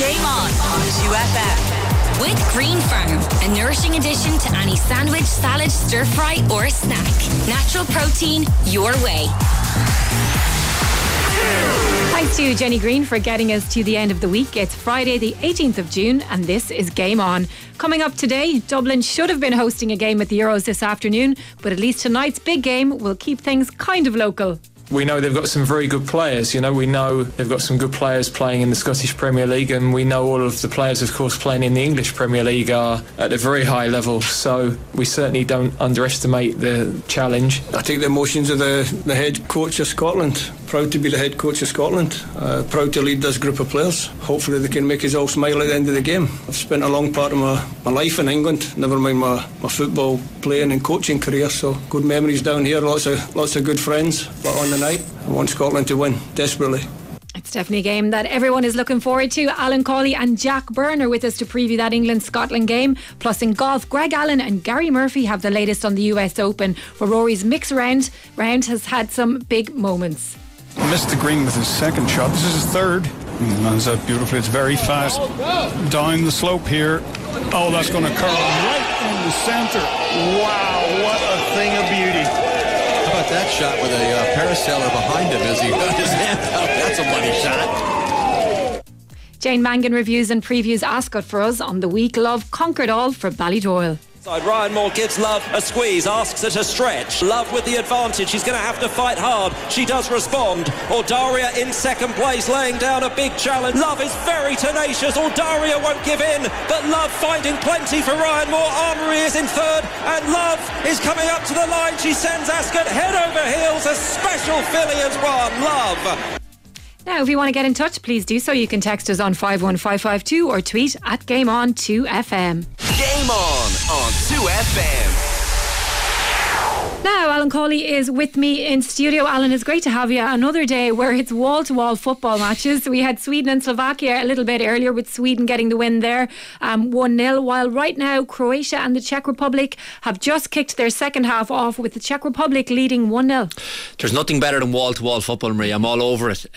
Game On 2FM. With Green Farm, a nourishing addition to any sandwich, salad, stir fry or snack. Natural protein, your way. Thanks to Jenny Green for getting us to the end of the week. It's Friday the 18th of June and this is Game On. Coming up today, Dublin should have been hosting a game at the Euros this afternoon, but at least tonight's big game will keep things kind of local. We know they've got some very good players, we know they've got some good players playing in the Scottish Premier League, and we know all of the players, of course, playing in the English Premier League are at a very high level, so we certainly don't underestimate the challenge. I take the emotions of the head coach of Scotland. Proud to be the head coach of Scotland, proud to lead this group of players. Hopefully they can make us all smile at the end of the game. I've spent a long part of my life in England, never mind my football playing and coaching career, so good memories down here, lots of good friends. But on the night, I want Scotland to win, desperately. It's definitely a game that everyone is looking forward to. Alan Cawley and Jack Byrne are with us to preview that England-Scotland game. Plus in golf, Greg Allen and Gary Murphy have the latest on the US Open, where Rory's mix round has had some big moments. Missed the green with his second shot. This is his third. Lands out beautifully. It's very fast. Down the slope here. Oh, that's going to curl right in the centre. Wow, what a thing of beauty. How about that shot with a parasailer behind him as he got his hand out? That's a money shot. Jane Mangan reviews and previews Ascot for us on the week. Love conquered all for Ballydoyle. Ryan Moore gives Love a squeeze, asks her to stretch. Love with the advantage. She's going to have to fight hard. She does respond. Ordaria in second place, laying down a big challenge. Love is very tenacious. Ordaria won't give in, but Love finding plenty for Ryan Moore. Armory is in third, and Love is coming up to the line. She sends Ascot head over heels. A special filly has won. Love. Now, if you want to get in touch, please do so. You can text us on 51552 or tweet at Game On 2FM. Game On 2FM. Now, Alan Cawley is with me in studio. Alan, it's great to have you. Another day where it's wall-to-wall football matches. We had Sweden and Slovakia a little bit earlier, with Sweden getting the win there, 1-0, while right now Croatia and the Czech Republic have just kicked their second half off, with the Czech Republic leading 1-0. There's nothing better than wall-to-wall football, Marie. I'm all over it.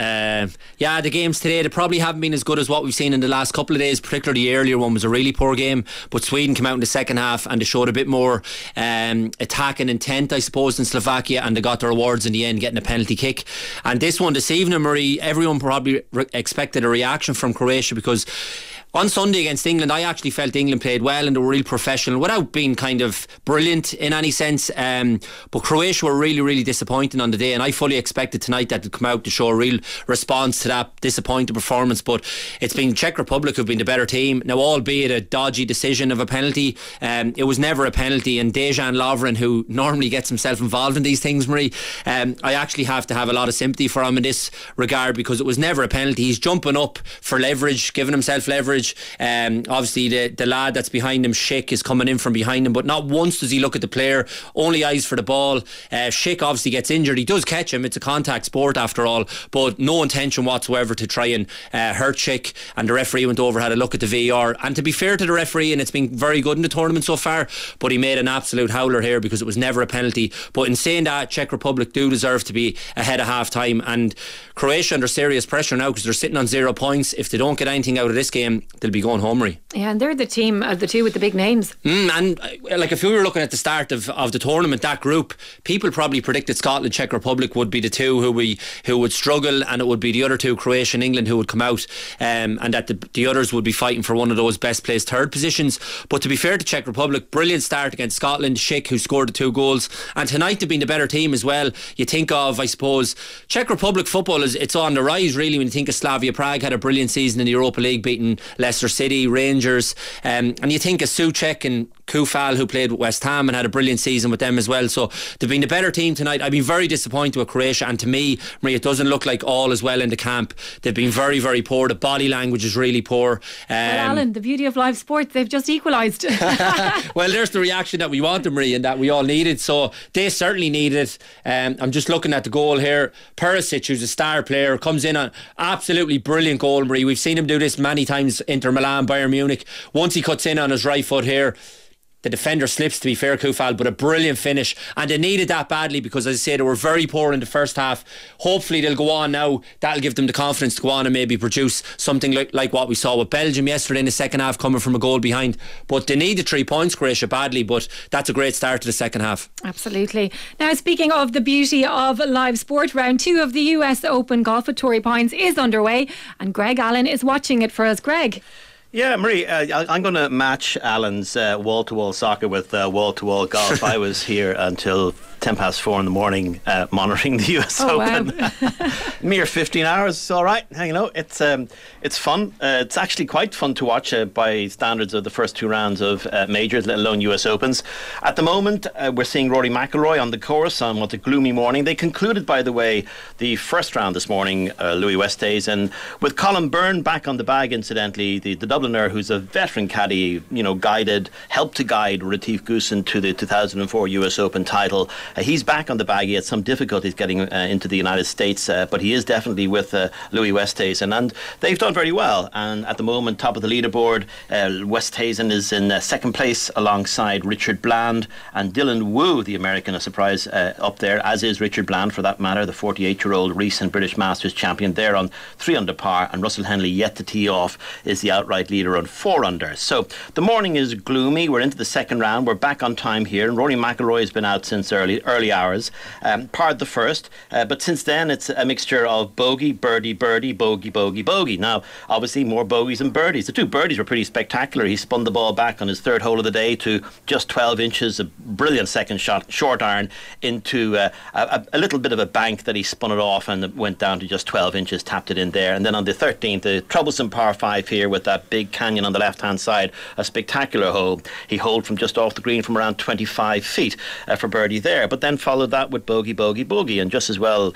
The games today, they probably haven't been as good as what we've seen in the last couple of days. Particularly the earlier one was a really poor game, but Sweden came out in the second half and they showed a bit more attacking intent, I suppose, in Slovakia, and they got their rewards in the end, getting a penalty kick. And this one this evening, Marie, everyone probably expected a reaction from Croatia, because on Sunday against England, I actually felt England played well and they were real professional without being kind of brilliant in any sense. But Croatia were really, really disappointing on the day, and I fully expected tonight that they'd come out to show a real response to that disappointing performance. But it's been Czech Republic who've been the better team. Now, albeit a dodgy decision of a penalty, it was never a penalty. And Dejan Lovren, who normally gets himself involved in these things, Marie, I actually have to have a lot of sympathy for him in this regard, because it was never a penalty. He's jumping up for leverage, giving himself leverage. Obviously the lad that's behind him, Schick, is coming in from behind him, but not once does he look at the player, only eyes for the ball. Schick obviously gets injured. He does catch him, it's a contact sport after all, but no intention whatsoever to try and hurt Schick. And the referee went over, had a look at the VAR, and to be fair to the referee, and it's been very good in the tournament so far, but he made an absolute howler here, because it was never a penalty. But in saying that, Czech Republic do deserve to be ahead of half time, and Croatia under serious pressure now because they're sitting on 0 points. If they don't get anything out of this game, they'll be going home, Marie. Yeah, and they're the team, the two with the big names. And like, if we were looking at the start of the tournament, that group, people probably predicted Scotland, Czech Republic would be the two who would struggle, and it would be the other two, Croatia and England, who would come out, and that the others would be fighting for one of those best placed third positions. But to be fair to Czech Republic, brilliant start against Scotland. Schick, who scored the 2 goals, and tonight they've been the better team as well. You think of, I suppose, Czech Republic football it's on the rise really, when you think of Slavia Prague had a brilliant season in the Europa League, beating Leicester City, Rangers, and you think of Souček and Koufal, who played with West Ham and had a brilliant season with them as well. So they've been the better team tonight. I've been very disappointed with Croatia, and to me, Maria, it doesn't look like all is well in the camp. They've been very, very poor. The body language is really poor. Well, Alan, the beauty of live sports, they've just equalised. Well, there's the reaction that we wanted, Marie, and that we all needed. So they certainly need it. I'm just looking at the goal here. Perisic, who's a star player, comes in on absolutely brilliant goal, Marie. We've seen him do this many times, Inter Milan, Bayern Munich. Once he cuts in on his right foot here, The defender slips, to be fair, Kufal, but a brilliant finish. And they needed that badly because, as I say, they were very poor in the first half. Hopefully they'll go on now. That'll give them the confidence to go on and maybe produce something like what we saw with Belgium yesterday in the second half, coming from a goal behind. But they needed 3 points, Croatia, badly. But that's a great start to the second half. Absolutely. Now, speaking of the beauty of live sport, round 2 of the US Open golf at Torrey Pines is underway, and Greg Allen is watching it for us. Greg. Yeah, Marie, I'm going to match Alan's wall-to-wall soccer with wall-to-wall golf. I was here until 4:10 in the morning monitoring the US Open. Wow. Mere 15 hours, it's all right. You know, it's fun. It's actually quite fun to watch by standards of the first 2 rounds of majors, let alone US Opens. At the moment, we're seeing Rory McIlroy on the course on what's a gloomy morning. They concluded, by the way, the first round this morning, Louis Westhays, and with Colin Byrne back on the bag, incidentally, the Dubliner, who's a veteran caddy, you know, helped to guide Retief Goosen to the 2004 US Open title. He's back on the bag. He had some difficulties getting into the United States, but he is definitely with Louis Westhays, and they've done very well. And at the moment, top of the leaderboard, Westhazen is in second place alongside Richard Bland and Dylan Wu, the American, a surprise, up there, as is Richard Bland, for that matter, the 48-year-old recent British Masters champion. They're on 3 under par, and Russell Henley, yet to tee off, is the outright leader on 4 under. So the morning is gloomy. We're into the second round. We're back on time here, and Rory McIlroy has been out since early hours. Parred the first, but since then it's a mixture of bogey, birdie, birdie, bogey, bogey, bogey. Now, obviously more bogeys than birdies. The 2 birdies were pretty spectacular. He spun the ball back on his 3rd hole of the day to just 12 inches, a brilliant second shot, short iron, into a little bit of a bank that he spun it off and went down to just 12 inches, tapped it in there. And then on the 13th, the troublesome par 5 here with that big canyon on the left-hand side, a spectacular hole. He holed from just off the green from around 25 feet for birdie there, but then followed that with bogey, bogey, bogey, and just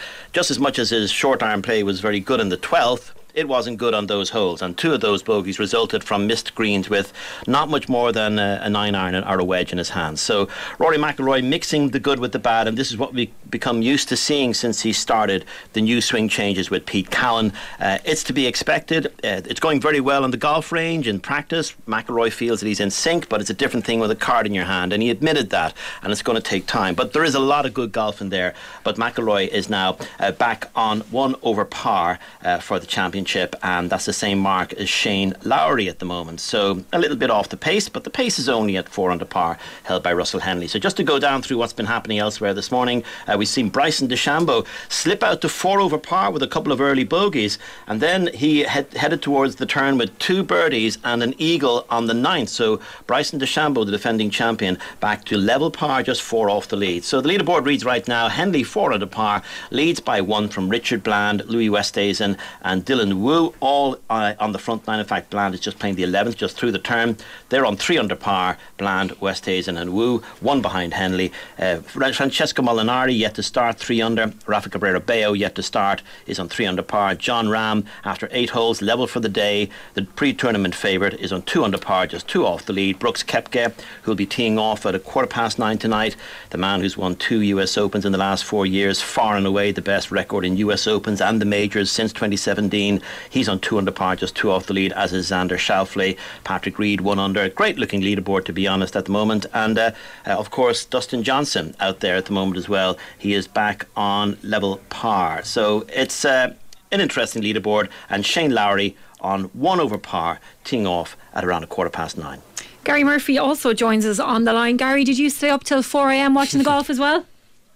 as much as his short iron play was very good in the 12th, it wasn't good on those holes, and 2 of those bogeys resulted from missed greens with not much more than a 9-iron or a wedge in his hands. So Rory McIlroy mixing the good with the bad, and this is what we've become used to seeing since he started the new swing changes with Pete Cowan. It's to be expected. It's going very well on the golf range in practice. McIlroy feels that he's in sync, but it's a different thing with a card in your hand, and he admitted that, and it's going to take time. But there is a lot of good golf in there. But McIlroy is now back on 1 over par for the championship, and that's the same mark as Shane Lowry at the moment. So a little bit off the pace, but the pace is only at 4 under par, held by Russell Henley. So just to go down through what's been happening elsewhere this morning, we've seen Bryson DeChambeau slip out to 4 over par with a couple of early bogeys, and then he headed towards the turn with 2 birdies and an eagle on the 9th. So Bryson DeChambeau, the defending champion, back to level par, just 4 off the lead. So the leaderboard reads right now: Henley 4 under par, leads by 1 from Richard Bland, Louis Westhazen and Dylan Wu, all on the front line. In fact, Bland is just playing the 11th, just through the turn. They're on 3 under par, Bland, Westhazen and Wu, 1 behind Henley. Francesco Molinari yet to start, 3 under. Rafa Cabrera Bello yet to start, is on 3 under par. John Ram, after 8 holes, level for the day. The pre-tournament favourite is on 2 under par, just 2 off the lead. Brooks Koepka, who'll be teeing off at 9:15 tonight. The man who's won 2 US Opens in the last 4 years, far and away the best record in US Opens and the majors since 2017. He's on 2 under par, just 2 off the lead, as is Xander Schauffele. Patrick Reed 1 under. Great looking leaderboard, to be honest, at the moment. And of course Dustin Johnson out there at the moment as well. He is back on level par. So it's an interesting leaderboard, and Shane Lowry on 1 over par, teeing off at around 9:15. Gary Murphy also joins us on the line. Gary, did you stay up till 4 a.m. watching the golf as well?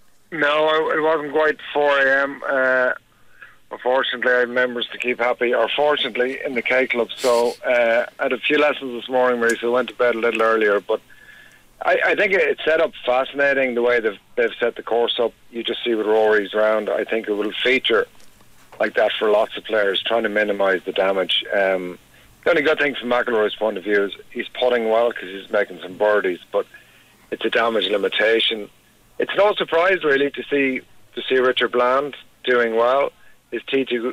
No, it wasn't quite 4 a.m. Unfortunately, I have members to keep happy, or fortunately, in the K Club. So I had a few lessons this morning, Marie, so I went to bed a little earlier. But I think it's set up fascinating the way they've set the course up. You just see with Rory's round. I think it will feature like that for lots of players, trying to minimise the damage. The only good thing from McIlroy's point of view is he's putting well because he's making some birdies, but it's a damage limitation. It's no surprise really to see Richard Bland doing well. His tee to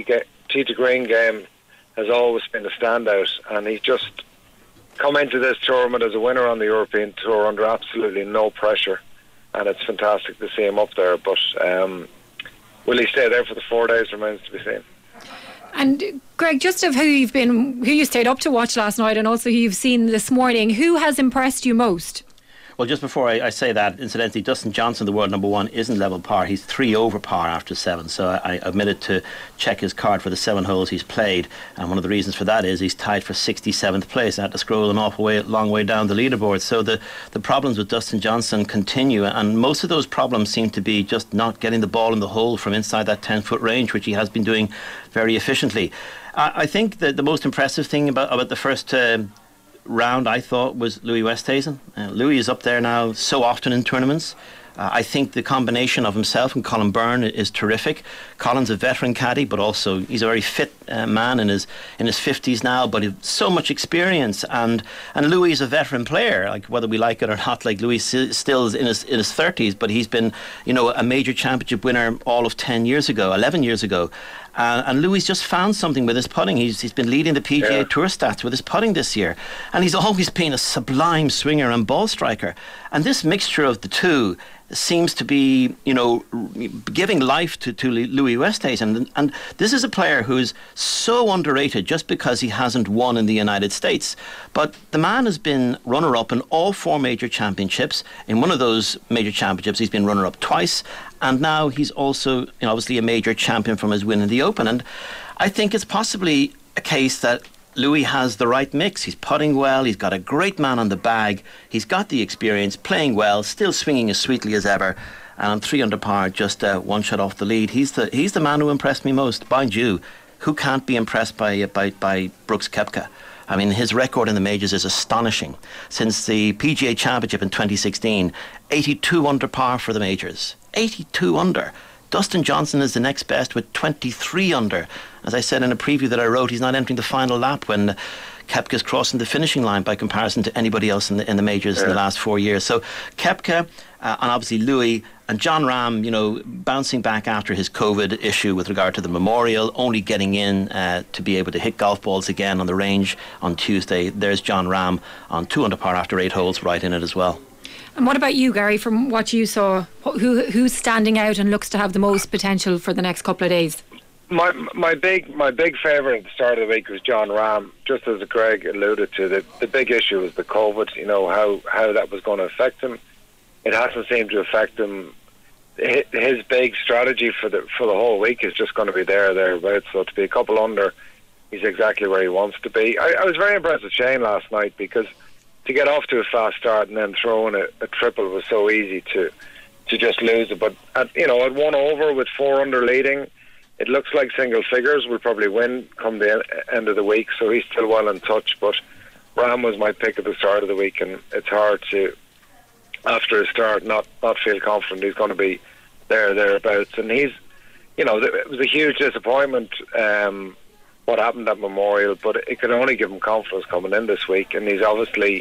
green game has always been a standout, and he's just come into this tournament as a winner on the European Tour under absolutely no pressure, and it's fantastic to see him up there. But will he stay there for the 4 days remains to be seen. And Greg, just of who you stayed up to watch last night and also who you've seen this morning, who has impressed you most? Well, just before I say that, incidentally, Dustin Johnson, the world number one, isn't level par. He's 3 over par after 7. So I omitted to check his card for the 7 holes he's played. And one of the reasons for that is he's tied for 67th place. I had to scroll an long way down the leaderboard. So the problems with Dustin Johnson continue. And most of those problems seem to be just not getting the ball in the hole from inside that 10-foot range, which he has been doing very efficiently. I think that the most impressive thing about the first round, I thought, was Louis Westhuizen. Louis is up there now so often in tournaments. I think the combination of himself and Colin Byrne is terrific. Colin's a veteran caddy, but also he's a very fit man in his 50s now, but he's so much experience. And Louis is a veteran player, like whether we like it or not. Like Louis still is in his 30s, but he's been, a major championship winner all of 11 years ago. And Louis just found something with his putting. He's been leading the PGA Tour stats with his putting this year. And he's always been a sublime swinger and ball striker. And this mixture of the two seems to be, giving life to Louis Westhuizen. And this is a player who's so underrated just because he hasn't won in the United States. But the man has been runner-up in all 4 major championships. In one of those major championships, he's been runner-up twice. And now he's also, obviously a major champion from his win in the Open. And I think it's possibly a case that Louis has the right mix. He's putting well, he's got a great man on the bag, he's got the experience, playing well, still swinging as sweetly as ever, and on 3 under par, just 1 shot off the lead. He's the man who impressed me most. Mind you, who can't be impressed by Brooks Koepka? I mean, his record in the majors is astonishing. Since the PGA Championship in 2016, 82 under par for the majors. 82 under. Dustin Johnson is the next best with 23 under. As I said in a preview that I wrote, he's not entering the final lap when Koepka's crossing the finishing line by comparison to anybody else in the majors in the last 4 years. So Koepka and obviously Louis and Jon Rahm, bouncing back after his COVID issue with regard to the Memorial, only getting in to be able to hit golf balls again on the range on Tuesday. There's Jon Rahm on 2 under par after 8 holes, right in it as well. And what about you, Gary, from what you saw? Who's standing out and looks to have the most potential for the next couple of days? My big favourite at the start of the week was Jon Rahm. Just as Greg alluded to, the big issue was the COVID, how that was going to affect him. It hasn't seemed to affect him. His big strategy for the whole week is just going to be thereabouts. So to be a couple under, he's exactly where he wants to be. I was very impressed with Shane last night because to get off to a fast start and then throw in a triple was so easy to just lose it. But at 1 over with 4 under leading, it looks like single figures will probably win come the end of the week. So he's still well in touch. But Rahm was my pick at the start of the week, and it's hard to, after a start, not feel confident he's going to be thereabouts. And he's, it was a huge disappointment what happened at Memorial, but it can only give him confidence coming in this week, and he's obviously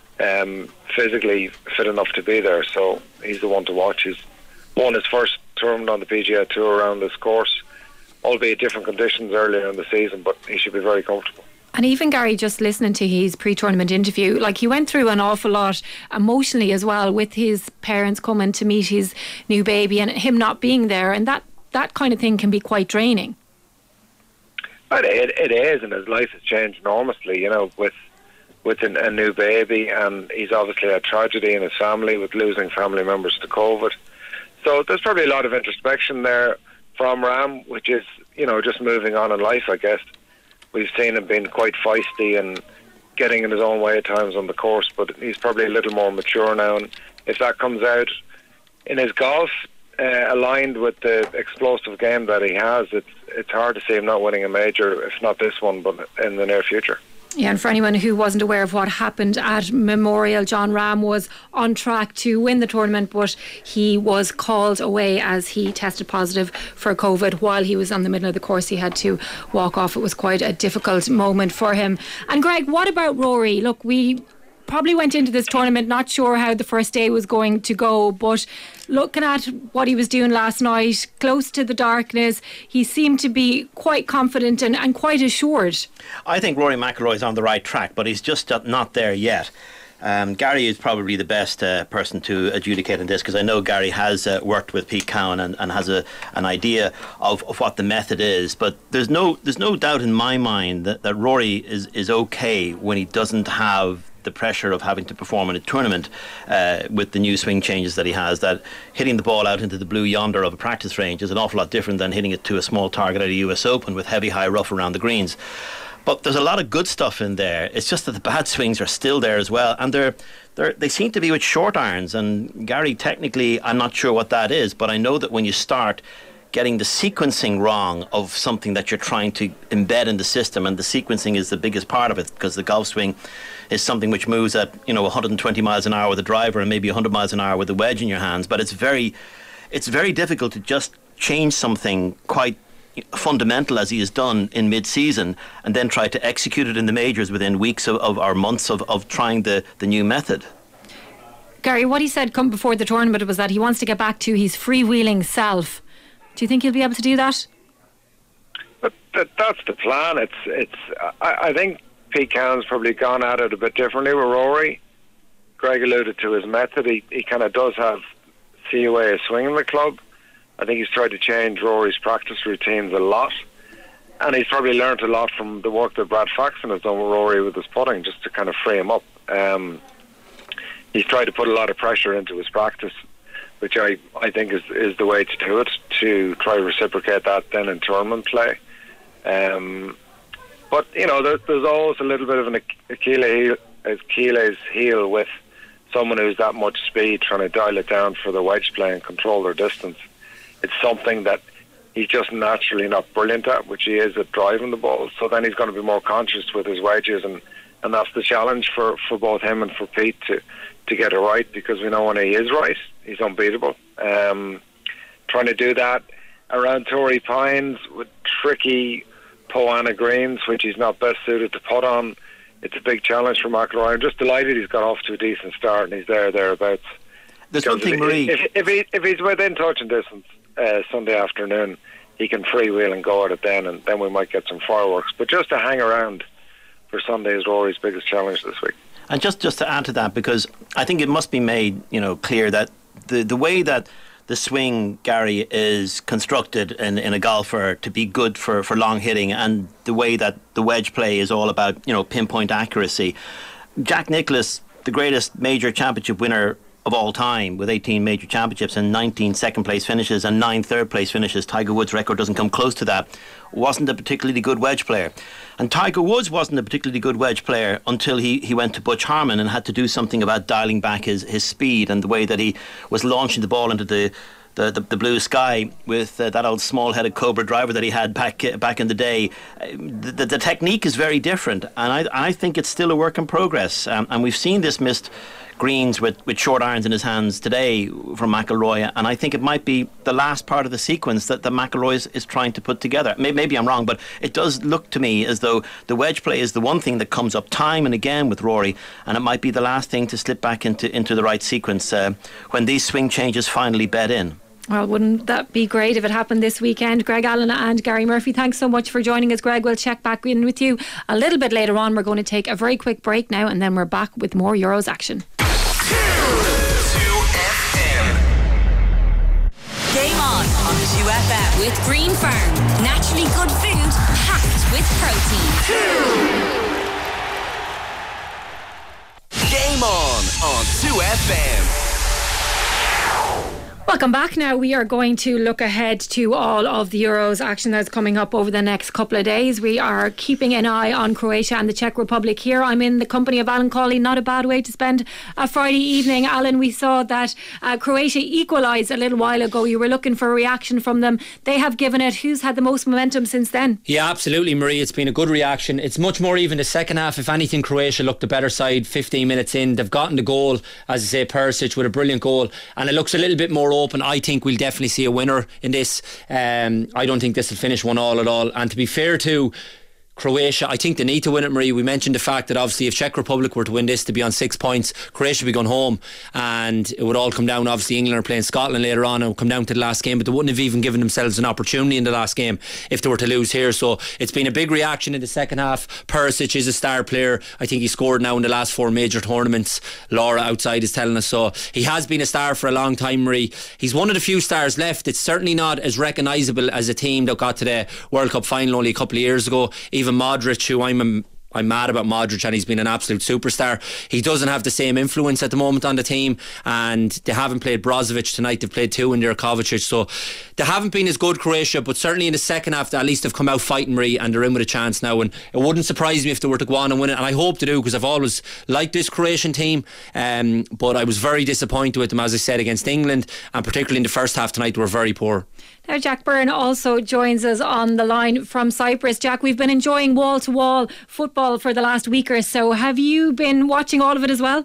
physically fit enough to be there, so he's the one to watch. He's won his first tournament on the PGA Tour around this course, albeit different conditions earlier in the season, but he should be very comfortable. And even Gary, just listening to his pre-tournament interview, like he went through an awful lot emotionally as well, with his parents coming to meet his new baby and him not being there, and that kind of thing can be quite draining. It is, and his life has changed enormously, with a new baby, and he's obviously had tragedy in his family with losing family members to COVID. So there's probably a lot of introspection there from Rahm, which is, just moving on in life, I guess. We've seen him being quite feisty and getting in his own way at times on the course, but he's probably a little more mature now, and if that comes out in his golf, aligned with the explosive game that he has, it's hard to see him not winning a major, if not this one, but in the near future. Yeah, and for anyone who wasn't aware of what happened at Memorial, Jon Rahm was on track to win the tournament, but he was called away as he tested positive for COVID while he was on the middle of the course. He had to walk off. It was quite a difficult moment for him. And Greg, what about Rory? Look, we probably went into this tournament not sure how the first day was going to go, but looking at what he was doing last night, close to the darkness, he seemed to be quite confident and quite assured. I think Rory McIlroy is on the right track, but he's just not there yet. Gary is probably the best person to adjudicate on this, because I know Gary has worked with Pete Cowan and has an idea of what the method is. But there's no doubt in my mind that Rory is okay when he doesn't have the pressure of having to perform in a tournament with the new swing changes that he has. That hitting the ball out into the blue yonder of a practice range is an awful lot different than hitting it to a small target at a US Open with heavy high rough around the greens. But there's a lot of good stuff in there. It's just that the bad swings are still there as well, and they seem to be with short irons. And Gary, technically, I'm not sure what that is, but I know that when you start getting the sequencing wrong of something that you're trying to embed in the system, and the sequencing is the biggest part of it, because the golf swing is something which moves at 120 miles an hour with a driver and maybe 100 miles an hour with a wedge in your hands. But it's very difficult to just change something quite fundamental as he has done in mid-season and then try to execute it in the majors within weeks of or months of trying the new method. Gary, what he said come before the tournament was that he wants to get back to his freewheeling self. Do you think he'll be able to do that? But that's the plan. I think Pete Cowan's probably gone at it a bit differently with Rory. Greg alluded to his method. He kind of does have a way of swinging the club. I think he's tried to change Rory's practice routines a lot, and he's probably learnt a lot from the work that Brad Faxon has done with Rory with his putting, just to kind of free him up. He's tried to put a lot of pressure into his practice, which I think is the way to do it, to try to reciprocate that then in tournament play. But there's always a little bit of an Achilles heel with someone who's that much speed, trying to dial it down for the wedge play and control their distance. It's something that he's just naturally not brilliant at, which he is at driving the ball. So then he's going to be more conscious with his wedges, and that's the challenge for both him and for Pete to get it right, because we know when he is right, he's unbeatable. Trying to do that around Torrey Pines with tricky Poana greens, which he's not best suited to putt on, it's a big challenge for McIlroy. I'm just delighted he's got off to a decent start and he's thereabouts. There's one thing, Marie. If he's within touching distance Sunday afternoon, he can freewheel and go at it then, and then we might get some fireworks. But just to hang around for Sunday is Rory's biggest challenge this week. And just to add to that, because I think it must be made clear that the way that the swing, Gary, is constructed in a golfer to be good for long hitting, and the way that the wedge play is all about pinpoint accuracy. Jack Nicklaus, the greatest major championship winner of all time, with 18 major championships and 19 second place finishes and 9 third place finishes. Tiger Woods' record doesn't come close to that. Wasn't a particularly good wedge player. And Tiger Woods wasn't a particularly good wedge player until he went to Butch Harmon and had to do something about dialing back his speed and the way that he was launching the ball into the blue sky with that old small-headed Cobra driver that he had back in the day. The technique is very different, and I think it's still a work in progress. And we've seen this missed greens with short irons in his hands today from McIlroy, and I think it might be the last part of the sequence that McIlroy is trying to put together. Maybe I'm wrong, but it does look to me as though the wedge play is the one thing that comes up time and again with Rory, and it might be the last thing to slip back into the right sequence when these swing changes finally bed in. Well, wouldn't that be great if it happened this weekend? Greg Allen and Gary Murphy, thanks so much for joining us. Greg, we'll check back in with you a little bit later on. We're going to take a very quick break now, and then we're back with more Euros action. 2FM. Game on 2FM with Green Farm. Naturally good food packed with protein. Game on 2FM. Welcome back. Now we are going to look ahead to all of the Euros action that's coming up over the next couple of days. We are keeping an eye on Croatia and the Czech Republic here. I'm in the company of Alan Cawley. Not a bad way to spend a Friday evening. Alan, we saw that Croatia equalised a little while ago. You were looking for a reaction from them. They have given it. Who's had the most momentum since then? Yeah, absolutely, Marie. It's been a good reaction. It's much more even the second half. If anything, Croatia looked the better side 15 minutes in. They've gotten the goal, as I say, Perisic with a brilliant goal, and it looks a little bit more open. I think we'll definitely see a winner in this. I don't think this will finish 1-1 at all. And to be fair to Croatia, I think they need to win it, Marie. We mentioned the fact that obviously if Czech Republic were to win this, to be on 6 points, Croatia would be going home, and it would all come down. Obviously England are playing Scotland later on, and it would come down to the last game, but they wouldn't have even given themselves an opportunity in the last game if they were to lose here. So it's been a big reaction in the second half. Perisic is a star player. I think he scored now in the last 4 major tournaments. Laura outside is telling us so. He has been a star for a long time, Marie. He's one of the few stars left. It's certainly not as recognisable as a team that got to the World Cup final only a couple of years ago. Even Modric, who I'm mad about Modric, and he's been an absolute superstar. He doesn't have the same influence at the moment on the team, and they haven't played Brozovic tonight. They've played 2 in there, Kovacic, so they haven't been as good, Croatia, but certainly in the second half at least they've come out fighting, Marie, and they're in with a chance now, and it wouldn't surprise me if they were to go on and win it, and I hope to do, because I've always liked this Croatian team, but I was very disappointed with them, as I said, against England, and particularly in the first half tonight they were very poor. Now Jack Byrne also joins us on the line from Cyprus. Jack, we've been enjoying wall-to-wall football for the last week or so. Have you been watching all of it as well?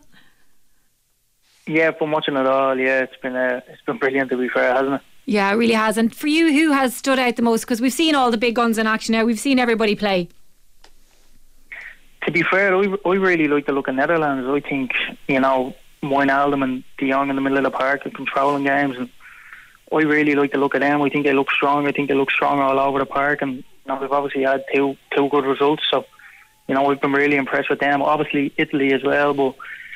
Yeah, I've been watching it all. Yeah, it's been brilliant, to be fair, hasn't it? Yeah, it really has. And for you, who has stood out the most? Because we've seen all the big guns in action now. We've seen everybody play. To be fair, I really like the look of Netherlands. I think, Wijnaldum and De Jong in the middle of the park are controlling games, and I really like the look of them. I think they look strong. I think they look strong all over the park, and we've obviously had two good results. So, we've been really impressed with them. Obviously Italy as well, but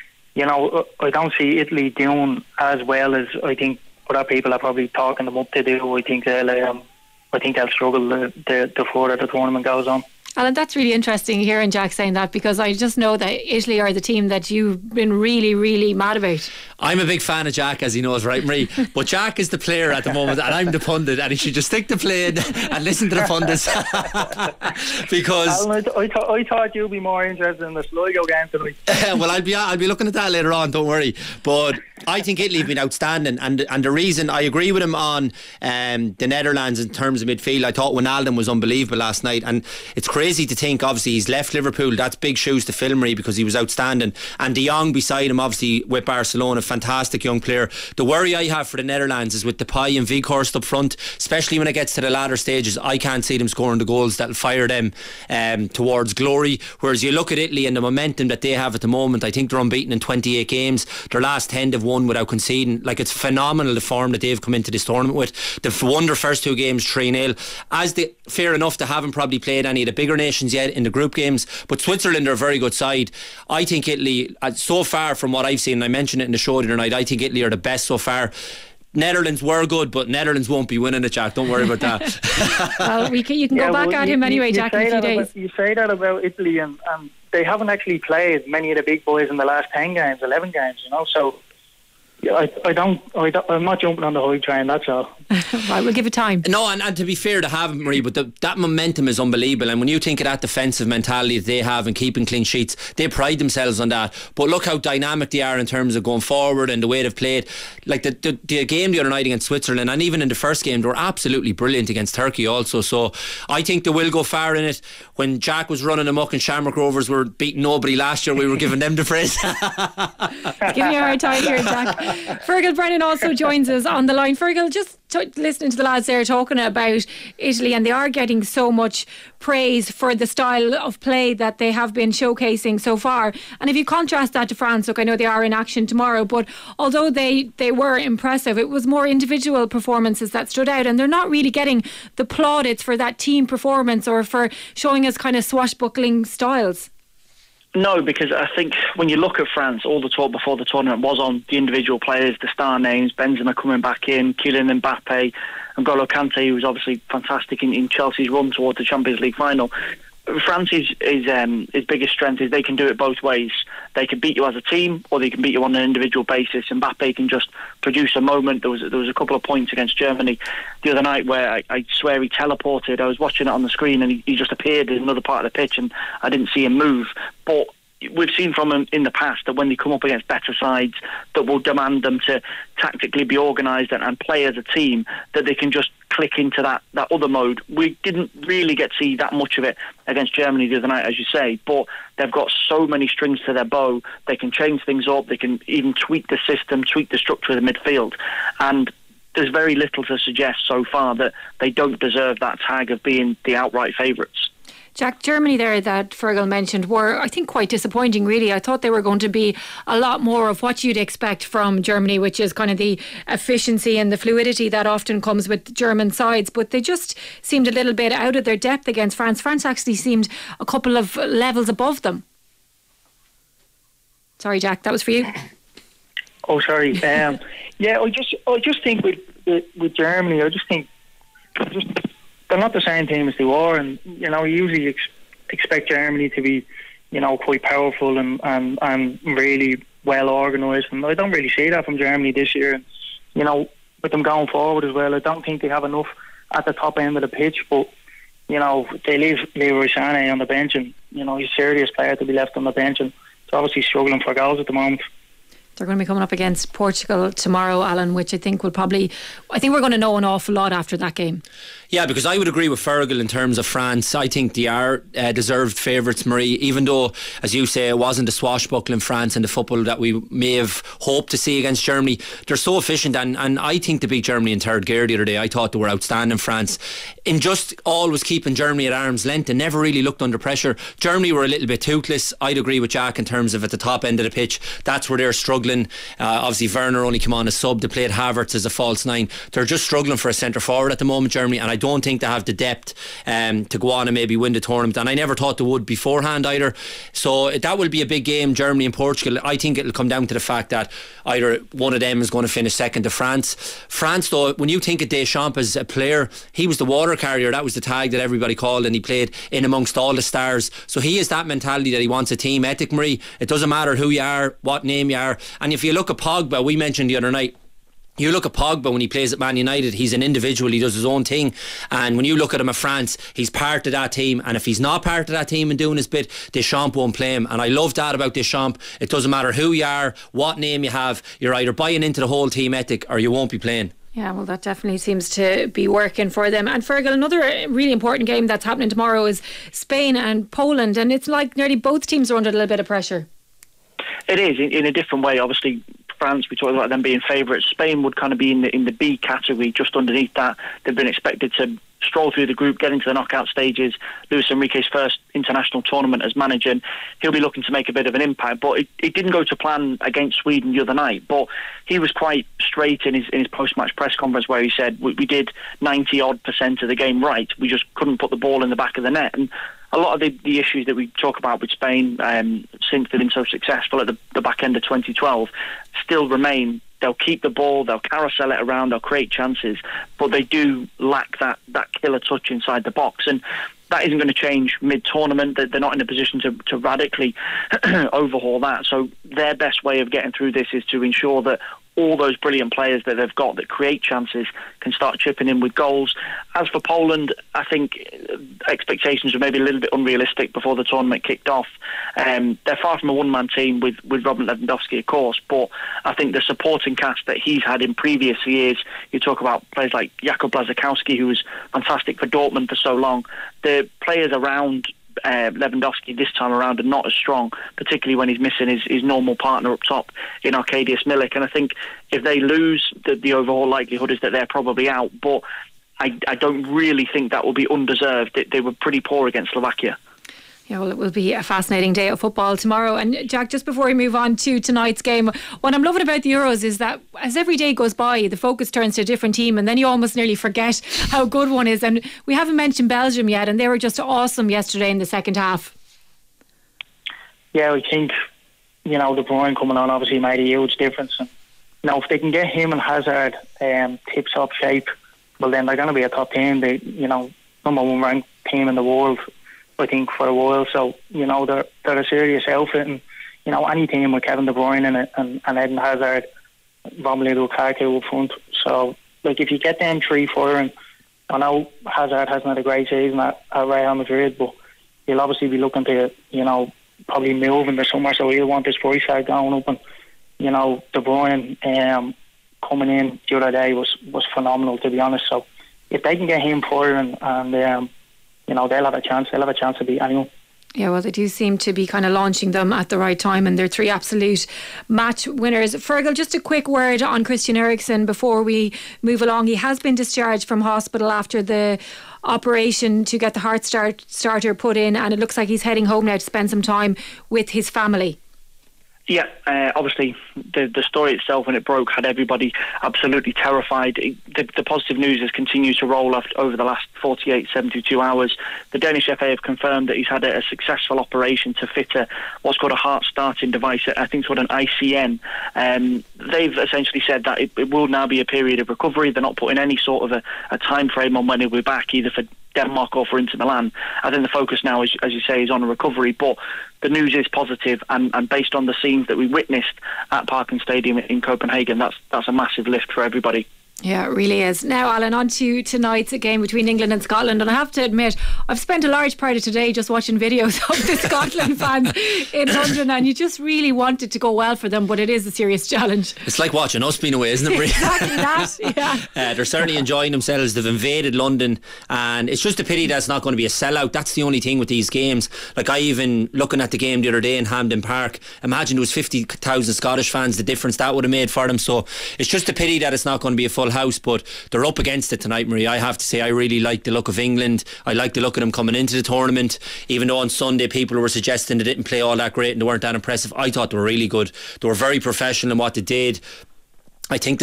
I don't see Italy doing as well as I think other people are probably talking them up to do. I think they'll struggle the further the tournament goes on. Alan, that's really interesting hearing Jack saying that, because I just know that Italy are the team that you've been really, really mad about. I'm a big fan of Jack, as he knows, right, Marie? But Jack is the player at the moment and I'm the pundit, and he should just stick to playing and listen to the pundits. Because Alan, I thought you'd be more interested in the Sligo game tonight. Well, I'll be looking at that later on, don't worry. But I think Italy have been outstanding, and the reason I agree with him on the Netherlands in terms of midfield, I thought Wijnaldum was unbelievable last night, and it's crazy to think obviously he's left Liverpool. That's big shoes to fill, Marie, because he was outstanding, and De Jong beside him obviously with Barcelona, fantastic young player. The worry I have for the Netherlands is with Depay and Weghorst up front, especially when it gets to the latter stages. I can't see them scoring the goals that'll fire them towards glory, whereas you look at Italy and the momentum that they have at the moment. I think they're unbeaten in 28 games. Their last 10 they've won without conceding. Like, it's phenomenal the form that they've come into this tournament with. They've won their first 2 games 3-0. Fair enough, they haven't probably played any of the bigger nations yet in the group games, but Switzerland are a very good side. I think Italy, so far from what I've seen, and I mentioned it in the show the other night, I think Italy are the best so far. Netherlands were good, but Netherlands won't be winning it, Jack. Don't worry about that. Well, you can go back at him anyway, Jack, in a few days. You say that about Italy, and they haven't actually played many of the big boys in the last 10 games, 11 games, so I'm not jumping on the hype train, that's all. Right, we'll give it time. No, and to be fair, they haven't, Marie, but that momentum is unbelievable, and when you think of that defensive mentality that they have and keeping clean sheets, they pride themselves on that. But look how dynamic they are in terms of going forward and the way they've played. Like the game the other night against Switzerland, and even in the first game they were absolutely brilliant against Turkey also. So I think they will go far in it. When Jack was running amok and Shamrock Rovers were beating nobody last year, we were giving them the praise. Give me a hard time here, Jack. Fergal Brennan also joins us on the line. Fergal, just listening to the lads there talking about Italy, and they are getting so much praise for the style of play that they have been showcasing so far. And if you contrast that to France, look, I know they are in action tomorrow, but although they were impressive, it was more individual performances that stood out, and they're not really getting the plaudits for that team performance or for showing us kind of swashbuckling styles. No, because I think when you look at France, all the talk before the tournament was on the individual players, the star names, Benzema coming back in, Kylian Mbappe, and N'Golo Kante, who was obviously fantastic in Chelsea's run towards the Champions League final. France's biggest strength is they can do it both ways. They can beat you as a team, or they can beat you on an individual basis. Mbappe can just produce a moment. There was a couple of points against Germany the other night where I swear he teleported. I was watching it on the screen and he just appeared in another part of the pitch and I didn't see him move. But we've seen from them in the past that when they come up against better sides that will demand them to tactically be organised and play as a team, that they can just click into that other mode. We didn't really get to see that much of it against Germany the other night, as you say, but they've got so many strings to their bow. They can change things up, they can even tweak the system, tweak the structure of the midfield, and there's very little to suggest so far that they don't deserve that tag of being the outright favourites. Jack, Germany there that Fergal mentioned were, I think, quite disappointing, really. I thought they were going to be a lot more of what you'd expect from Germany, which is kind of the efficiency and the fluidity that often comes with German sides. But they just seemed a little bit out of their depth against France. France actually seemed a couple of levels above them. Sorry, Jack, that was for you. Oh, sorry. Yeah, I just think with Germany, I just think they're not the same team as they were, and you usually expect Germany to be, quite powerful and really well organised. And I don't really see that from Germany this year. And, with them going forward as well, I don't think they have enough at the top end of the pitch. But they leave Leroy Sané on the bench, and he's a serious player to be left on the bench, and he's obviously struggling for goals at the moment. They're going to be coming up against Portugal tomorrow, Alan, which I think we're going to know an awful lot after that game. Yeah, because I would agree with Fergal in terms of France. I think they are deserved favourites, Marie, even though, as you say, it wasn't a swashbuckling France and the football that we may have hoped to see against Germany. They're so efficient, and I think they beat Germany in third gear the other day. I thought they were outstanding, France, in just always keeping Germany at arm's length and never really looked under pressure. Germany were a little bit toothless. I'd agree with Jack in terms of at the top end of the pitch, that's where they're struggling. Obviously Werner only came on as sub. They played Havertz as a false nine. They're just struggling for a centre forward at the moment, Germany, and I don't think they have the depth to go on and maybe win the tournament, and I never thought they would beforehand either. So that will be a big game, Germany and Portugal. I think it'll come down to the fact that either one of them is going to finish second to France. France, though, when you think of Deschamps as a player, he was the water carrier. That was the tag that everybody called, and he played in amongst all the stars. So he has that mentality that he wants a team ethic, Marie. It doesn't matter who you are, what name you are. And if you look at Pogba, we mentioned the other night, you look at Pogba when he plays at Man United, he's an individual, he does his own thing. And when you look at him at France, he's part of that team. And if he's not part of that team and doing his bit, Deschamps won't play him. And I love that about Deschamps. It doesn't matter who you are, what name you have, you're either buying into the whole team ethic or you won't be playing. Yeah, well, that definitely seems to be working for them. And Fergal, another really important game that's happening tomorrow is Spain and Poland. And it's like nearly both teams are under a little bit of pressure. It is, in a different way. Obviously, France, we talked about them being favourites. Spain would kind of be in the B category, just underneath that. They've been expected to stroll through the group, get into the knockout stages. Luis Enrique's first international tournament as manager, and he'll be looking to make a bit of an impact. But it didn't go to plan against Sweden the other night. But he was quite straight in his post-match press conference, where he said we did 90-odd% of the game right. We just couldn't put the ball in the back of the net. And a lot of the issues that we talk about with Spain since they've been so successful at the back end of 2012 still remain. They'll keep the ball, they'll carousel it around, they'll create chances, but they do lack that killer touch inside the box. And that isn't going to change mid-tournament. They're not in a position to radically overhaul that. So their best way of getting through this is to ensure that all those brilliant players that they've got that create chances can start chipping in with goals. As for Poland, I think expectations were maybe a little bit unrealistic before the tournament kicked off. They're far from a one-man team with Robert Lewandowski, of course, but I think the supporting cast that he's had in previous years, you talk about players like Jakub Błaszczykowski, who was fantastic for Dortmund for so long. The players around Lewandowski this time around are not as strong, particularly when he's missing his normal partner up top in Arkadiusz Milik. And I think if they lose, the overall likelihood is that they're probably out. But I don't really think that will be undeserved. They were pretty poor against Slovakia. Yeah, well, it will be a fascinating day of football tomorrow. And Jack, just before we move on to tonight's game, what I'm loving about the Euros is that as every day goes by, the focus turns to a different team, and then you almost nearly forget how good one is. And we haven't mentioned Belgium yet, and they were just awesome yesterday in the second half. Yeah, I think, De Bruyne coming on obviously made a huge difference. And, if they can get him and Hazard tip-top shape, well, then they're going to be a top team. They, number one ranked team in the world, I think, for a while. So, they're a serious outfit. And, any team with Kevin De Bruyne in it and Eden Hazard, Romelu Lukaku up front. So, if you get them 3-4, and I know Hazard hasn't had a great season at Real Madrid, but he'll obviously be looking to, probably move into somewhere, so he'll want his voice out going up. And, De Bruyne coming in the other day was phenomenal, to be honest. So, if they can get him forward and they'll have a chance. They'll have a chance to beat anyone. Yeah, well, they do seem to be kind of launching them at the right time, and they're 3 absolute match winners. Fergal, just a quick word on Christian Eriksen before we move along. He has been discharged from hospital after the operation to get the heart starter put in, and it looks like he's heading home now to spend some time with his family. Yeah, obviously the story itself when it broke had everybody absolutely terrified. The positive news has continued to roll over the last 48, 72 hours. The Danish FA have confirmed that he's had a successful operation to fit what's called a heart starting device. I think it's called an ICN. They've essentially said that it will now be a period of recovery. They're not putting any sort of a time frame on when he'll be back, either for Denmark or for Inter Milan. I think the focus now, as you say, is on a recovery, but the news is positive, and based on the scenes that we witnessed at Parken Stadium in Copenhagen, that's a massive lift for everybody. Yeah, it really is. Now, Alan, on to tonight's game between England and Scotland. And I have to admit, I've spent a large part of today just watching videos of the Scotland fans in London, and you just really want it to go well for them, but it is a serious challenge. It's like watching us being away, isn't it, Maria? Exactly that, yeah. They're certainly enjoying themselves. They've invaded London, and it's just a pity that it's not going to be a sellout. That's the only thing with these games. Like, I even, looking at the game the other day in Hampden Park, imagine there was 50,000 Scottish fans, the difference that would have made for them. So it's just a pity that it's not going to be a full house, but they're up against it tonight, Marie. I have to say, I really like the look of England. I like the look of them coming into the tournament, even though on Sunday people were suggesting they didn't play all that great and they weren't that impressive. I thought they were really good. They were very professional in what they did. I think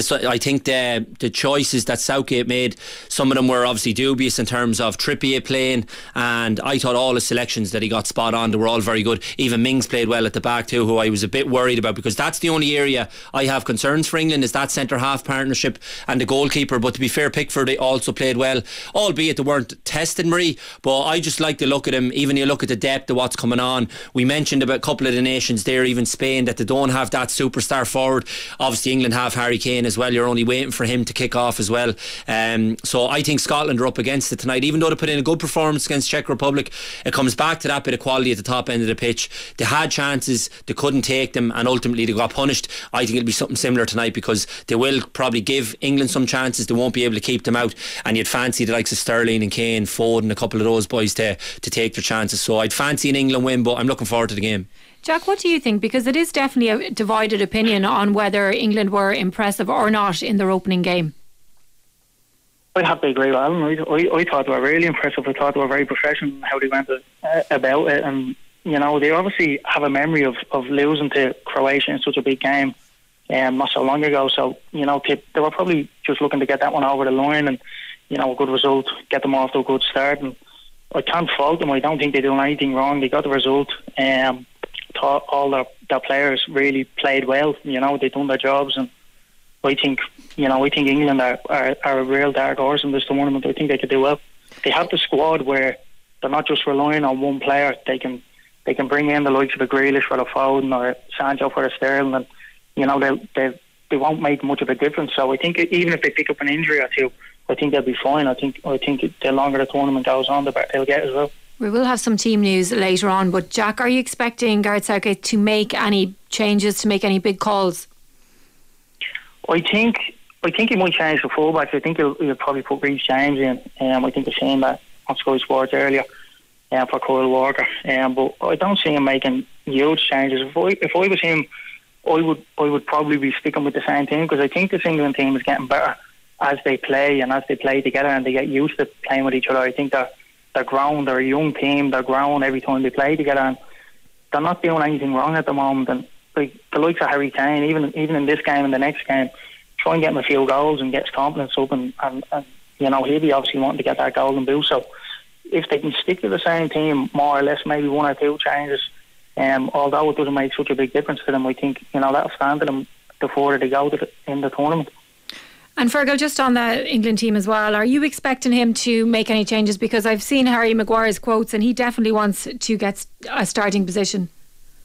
the choices that Southgate made, some of them were obviously dubious in terms of Trippier playing, and I thought all the selections that he got spot on, they were all very good. Even Mings played well at the back too, who I was a bit worried about, because that's the only area I have concerns for England, is that centre-half partnership and the goalkeeper. But to be fair, Pickford also played well, albeit they weren't tested, Marie, but I just like the look at him. Even you look at the depth of what's coming on. We mentioned about a couple of the nations there, even Spain, that they don't have that superstar forward. Obviously England have Harry Kane as well. You're only waiting for him to kick off as well. So I think Scotland are up against it tonight. Even though they put in a good performance against Czech Republic, it comes back to that bit of quality at the top end of the pitch. They had chances, they couldn't take them, and ultimately they got punished. I think it'll be something similar tonight, because they will probably give England some chances. They won't be able to keep them out, and you'd fancy the likes of Sterling and Kane, Foden, a couple of those boys to take their chances. So I'd fancy an England win, but I'm looking forward to the game. Jack, what do you think? Because it is definitely a divided opinion on whether England were impressive or not in their opening game. I have to agree with Alan. I thought they were really impressive. I thought they were very professional in how they went about it. And, you know, they obviously have a memory of losing to Croatia in such a big game not so long ago. So, you know, they were probably just looking to get that one over the line and, you know, a good result, get them off to a good start. And I can't fault them. I don't think they did anything wrong. They got the result. Thought all their players really played well. You know, they done their jobs, and I think England are a real dark horse in this tournament. I think they could do well. They have the squad where they're not just relying on one player. They can bring in the likes of a Grealish for a Foden or Sancho for a Sterling, and you know they won't make much of a difference. So I think even if they pick up an injury or two, I think they'll be fine. I think the longer the tournament goes on, the better they'll get as well. We will have some team news later on, but Jack, are you expecting Gareth Southgate to make any changes, to make any big calls? I think he might change the fullbacks. I think he'll probably put Reece James in. I think I've seen that on Sky Sports earlier for Kyle Walker. But I don't see him making huge changes. If I was him, I would probably be sticking with the same team, because I think this England team is getting better as they play and as they play together and they get used to playing with each other. I think they're grown, they're a young team, they're grown every time they play together, and they're not doing anything wrong at the moment. And like the likes of Harry Kane, even in this game and the next game, try and get him a few goals and get his confidence up, and you know, he'll be obviously wanting to get that golden boot. So if they can stick to the same team more or less, maybe one or two changes, although it doesn't make such a big difference to them, I think, you know, that'll stand to them the further they go in the tournament. And Fergal, just on the England team as well, are you expecting him to make any changes? Because I've seen Harry Maguire's quotes and he definitely wants to get a starting position.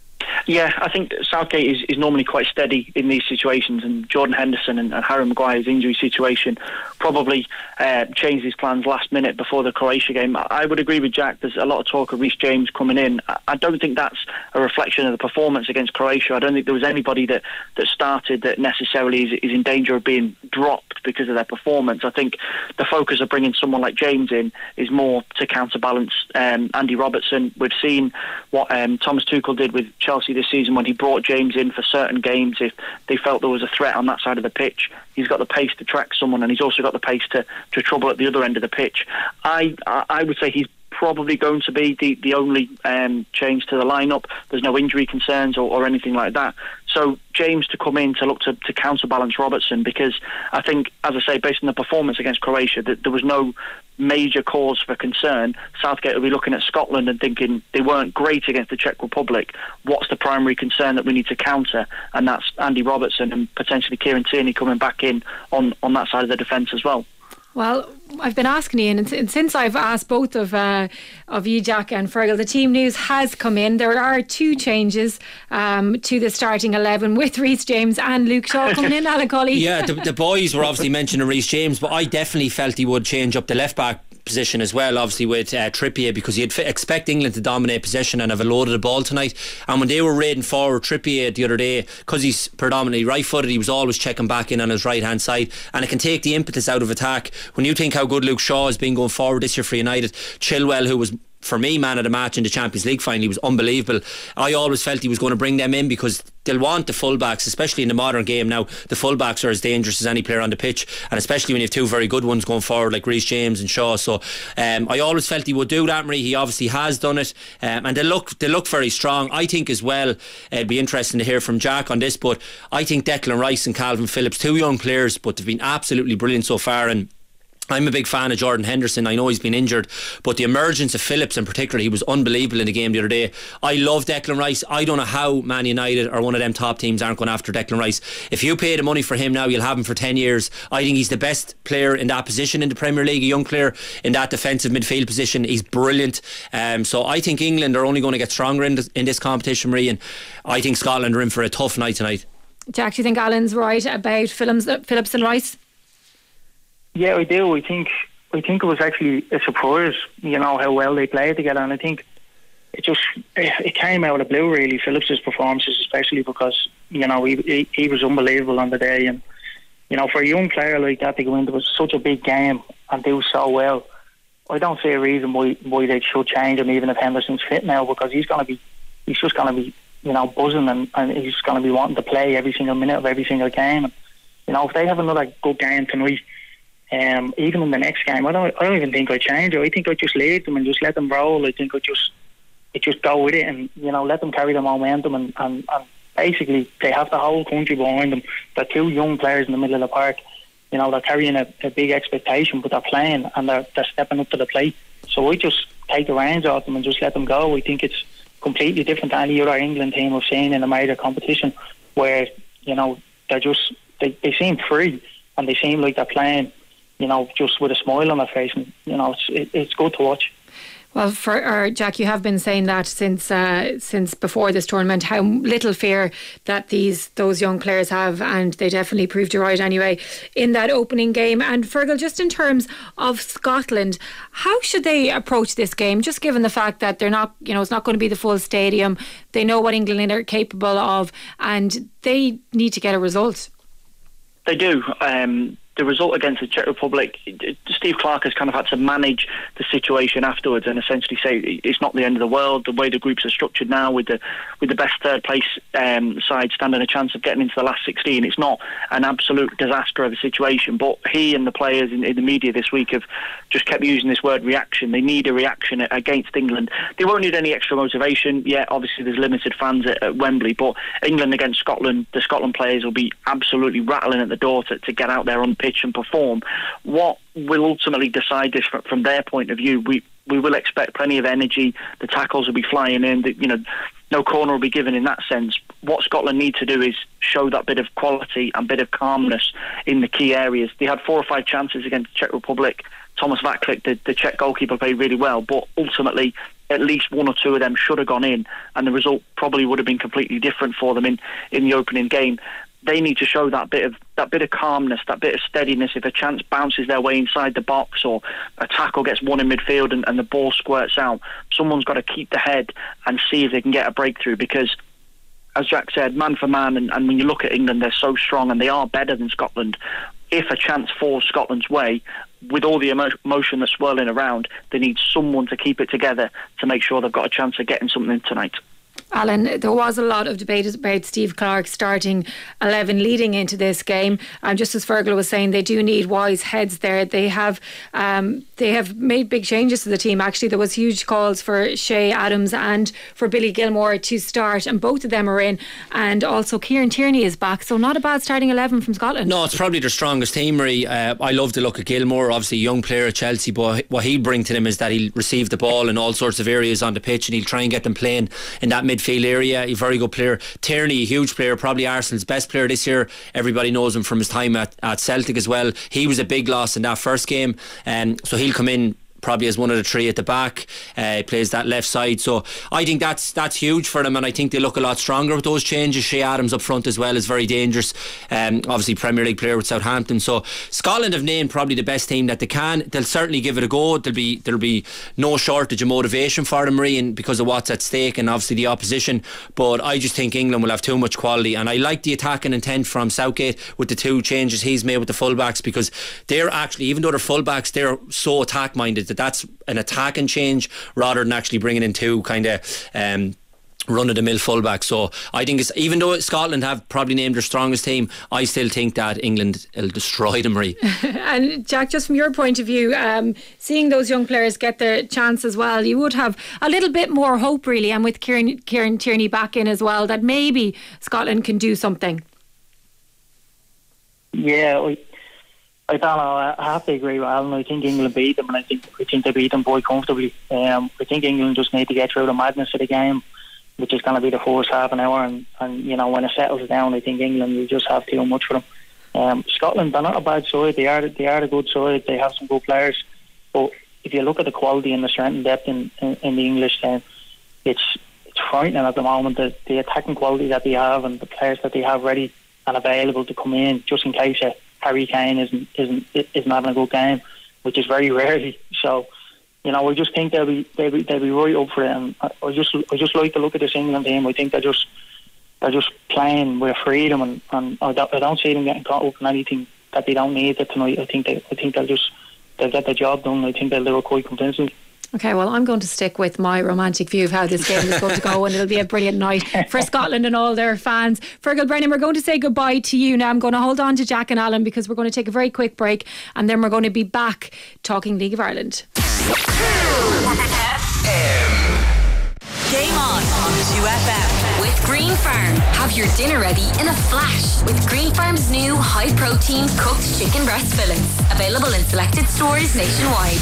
Yeah, I think Southgate is normally quite steady in these situations, and Jordan Henderson and Harry Maguire's injury situation probably changed his plans last minute before the Croatia game. I would agree with Jack. There's a lot of talk of Reece James coming in. I don't think that's a reflection of the performance against Croatia. I don't think there was anybody that started that necessarily is in danger of being dropped because of their performance. I think the focus of bringing someone like James in is more to counterbalance Andy Robertson. We've seen what Thomas Tuchel did with Chelsea this season when he brought James in for certain games if they felt there was a threat on that side of the pitch. He's got the pace to track someone, and he's also got the pace to trouble at the other end of the pitch. I would say he's probably going to be the only change to the lineup. There's no injury concerns or anything like that. So James to come in to look to counterbalance Robertson, because I think, as I say, based on the performance against Croatia, that there was no major cause for concern. Southgate will be looking at Scotland and thinking they weren't great against the Czech Republic. What's the primary concern that we need to counter? And that's Andy Robertson and potentially Kieran Tierney coming back in on that side of the defence as well. Well, I've been asking Ian, and since I've asked both of you, Jack and Fergal, the team news has come in. There are 2 changes to the starting 11 with Reece James and Luke Shaw coming in. Alan Colley. Yeah, the boys were obviously mentioning Reece James, but I definitely felt he would change up the left back position as well, obviously with Trippier, because you'd expect England to dominate possession and have a load of the ball tonight. And when they were raiding forward, Trippier the other day, because he's predominantly right footed, he was always checking back in on his right hand side, and it can take the impetus out of attack. When you think how good Luke Shaw has been going forward this year for United, Chilwell, who was for me man of the match in the Champions League final, he was unbelievable. I always felt he was going to bring them in because they'll want the fullbacks, especially in the modern game now. The fullbacks are as dangerous as any player on the pitch, and especially when you have 2 very good ones going forward like Reece James and Shaw. So I always felt he would do that, Marie. He obviously has done it, and they look very strong. I think as well, it'd be interesting to hear from Jack on this, but I think Declan Rice and Calvin Phillips, 2 young players, but they've been absolutely brilliant so far. And I'm a big fan of Jordan Henderson. I know he's been injured, but the emergence of Phillips in particular, he was unbelievable in the game the other day. I love Declan Rice. I don't know how Man United or one of them top teams aren't going after Declan Rice. If you pay the money for him now, you'll have him for 10 years. I think he's the best player in that position in the Premier League, a young player in that defensive midfield position. He's brilliant. So I think England are only going to get stronger in this competition, Marie, and I think Scotland are in for a tough night tonight. Jack, do you think Alan's right about Phillips and Rice? Yeah, I do. I think it was actually a surprise, how well they played together, and I think it came out of the blue, really, Phillips' performances, especially because he was unbelievable on the day, and for a young player like that to go into such a big game and do so well, I don't see a reason why they should change him, even if Henderson's fit now, because he's just going to be buzzing, and he's going to be wanting to play every single minute of every single game. And, if they have another good game tonight, even in the next game, I don't even think I'd change it. I think I'd just leave them and just let them roll. I think I'd just go with it and let them carry the momentum, and basically they have the whole country behind them. They're 2 young players in the middle of the park. They're carrying a big expectation, but they're playing and they're stepping up to the plate. So I just take the reins off them and just let them go. I think it's completely different to any other England team I've seen in a major competition, where they're just they seem free and they seem like they're playing just with a smile on their face, and it's good to watch. Well, Jack, you have been saying that since before this tournament, how little fear that those young players have, and they definitely proved you right anyway in that opening game. And Fergal, just in terms of Scotland, how should they approach this game? Just given the fact that they're not, it's not going to be the full stadium. They know what England are capable of, and they need to get a result. They do. The result against the Czech Republic, Steve Clarke has kind of had to manage the situation afterwards and essentially say it's not the end of the world. The way the groups are structured now, with the best third place side standing a chance of getting into the last 16, it's not an absolute disaster of a situation. But he and the players in the media this week have just kept using this word reaction. They need a reaction against England. They won't need any extra motivation. Yeah, obviously there's limited fans at Wembley, but England against Scotland, the Scotland players will be absolutely rattling at the door to get out there on pitch and perform. What will ultimately decide this from their point of view, we will expect plenty of energy. The tackles will be flying in. No corner will be given in that sense. What Scotland need to do is show that bit of quality and bit of calmness in the key areas. They had 4 or 5 chances against the Czech Republic. Thomas Vaclik, the Czech goalkeeper, played really well, but ultimately at least one or two of them should have gone in, and the result probably would have been completely different for them in the opening game. They need to show that bit of calmness, that bit of steadiness. If a chance bounces their way inside the box, or a tackle gets won in midfield and the ball squirts out, someone's got to keep the head and see if they can get a breakthrough. Because, as Jack said, man for man, and when you look at England, they're so strong and they are better than Scotland. If a chance falls Scotland's way, with all the emotion that's swirling around, they need someone to keep it together to make sure they've got a chance of getting something tonight. Alan, there was a lot of debate about Steve Clarke's starting 11 leading into this game. Just as Fergal was saying, they do need wise heads there. They have made big changes to the team. Actually, there was huge calls for Shay Adams and for Billy Gilmore to start, and both of them are in. And also Kieran Tierney is back, so not a bad starting 11 from Scotland. No, it's probably their strongest team, Marie. I love the look of Gilmore, obviously a young player at Chelsea, but what he'll bring to them is that he'll receive the ball in all sorts of areas on the pitch, and he'll try and get them playing in that midfield area. A very good player. Tierney, a huge player, probably Arsenal's best player this year. Everybody knows him from his time at Celtic as well. He was a big loss in that first game, so he'll come in probably as one of the three at the back. Plays that left side, so I think that's huge for them, and I think they look a lot stronger with those changes. Shay Adams up front as well is very dangerous, obviously Premier League player with Southampton. So Scotland have named probably the best team that they can. They'll certainly give it a go. There'll be no shortage of motivation for them, Marie, and because of what's at stake and obviously the opposition, but I just think England will have too much quality, and I like the attacking intent from Southgate with the two changes he's made with the fullbacks, because they're actually, even though they're fullbacks, they're so attack minded that's an attacking change rather than actually bringing in two kind of run-of-the-mill fullbacks. So I think even though Scotland have probably named their strongest team, I still think that England will destroy them, Marie. And Jack, just from your point of view, seeing those young players get their chance as well, you would have a little bit more hope really, and with Kieran Tierney back in as well, that maybe Scotland can do something. Yeah, I don't know. I have to agree with Alan. I think England beat them, and I think they beat them quite comfortably. I think England just need to get through the madness of the game, which is going to be the first half an hour, and you know, when it settles down, I think England will just have too much for them. Scotland, they're not a bad side. They are a good side. They have some good players, but if you look at the quality and the strength and depth in the English, then it's frightening at the moment, the attacking quality that they have and the players that they have ready and available to come in just in case Harry Kane isn't having a good game, which is very rarely. So, you know, I just think they'll be right up for it. And I just like to look at this England team. I think they're just playing with freedom, and I don't see them getting caught up in anything that they don't need tonight. I think they'll get the job done. I think they'll do it quite convincingly. Okay, well, I'm going to stick with my romantic view of how this game is going to go, and it'll be a brilliant night for Scotland and all their fans. Fergal Brennan, we're going to say goodbye to you now. I'm going to hold on to Jack and Alan because we're going to take a very quick break, and then we're going to be back talking League of Ireland. Game on 2FM with Green Farm. Have your dinner ready in a flash with Green Farm's new high-protein cooked chicken breast fillets. Available in selected stores nationwide.